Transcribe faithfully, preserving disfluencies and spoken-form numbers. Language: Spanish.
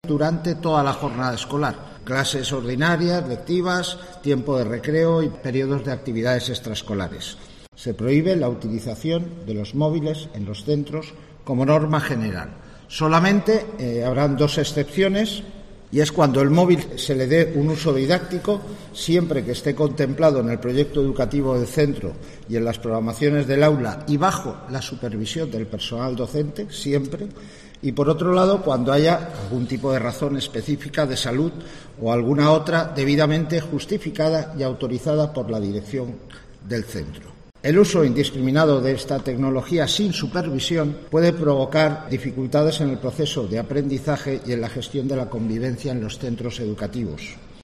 durante toda la jornada escolar. Clases ordinarias, lectivas, tiempo de recreo y periodos de actividades extraescolares. Se prohíbe la utilización de los móviles en los centros como norma general. Solamente eh, habrán dos excepciones, y es cuando el móvil se le dé un uso didáctico, siempre que esté contemplado en el proyecto educativo del centro y en las programaciones del aula y bajo la supervisión del personal docente, siempre. Y, por otro lado, cuando haya algún tipo de razón específica de salud o alguna otra debidamente justificada y autorizada por la dirección del centro. El uso indiscriminado de esta tecnología sin supervisión puede provocar dificultades en el proceso de aprendizaje y en la gestión de la convivencia en los centros educativos.